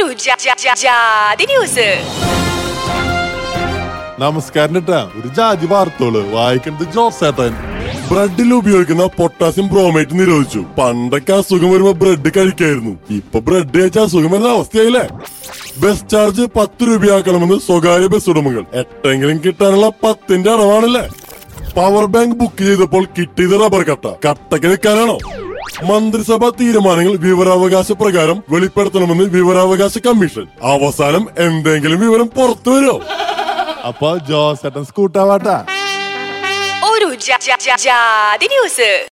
ജാതി ന്യൂസ്. നമസ്കാരം കേട്ടാ. ഒരു ജാതി വാർത്തകള് വായിക്കുന്നത് ജോസേട്ടൻ. ബ്രെഡിൽ ഉപയോഗിക്കുന്ന പൊട്ടാസ്യം ബ്രോമേറ്റ് നിരോധിച്ചു. പണ്ടൊക്കെ അസുഖം വരുമ്പോ ബ്രെഡ് കഴിക്കായിരുന്നു. ഇപ്പൊ ബ്രെഡ് കഴിച്ചാൽ അസുഖം വരുന്ന അവസ്ഥയായില്ലേ. ബസ് ചാർജ് 10 രൂപയാക്കണമെന്ന് സ്വകാര്യ ബസ് ഉടമകൾ. എട്ടെങ്കിലും കിട്ടാനുള്ള 10ന്റെ അടവാണല്ലേ. പവർ ബാങ്ക് ബുക്ക് ചെയ്തപ്പോൾ കിട്ടിയത് റബ്ബർ കട്ടയ്ക്ക് നിൽക്കാനാണോ? മന്ത്രിസഭാ തീരുമാനങ്ങൾ വിവരാവകാശ പ്രകാരം വെളിപ്പെടുത്തണമെന്ന് വിവരാവകാശ കമ്മീഷൻ. അവസാനം എന്തെങ്കിലും വിവരം പുറത്തു വരുമോ? അപ്പൊ ജോസേട്ടൻ സ്കൂട്ടാവാട്ടാ. ജാതി ന്യൂസ്.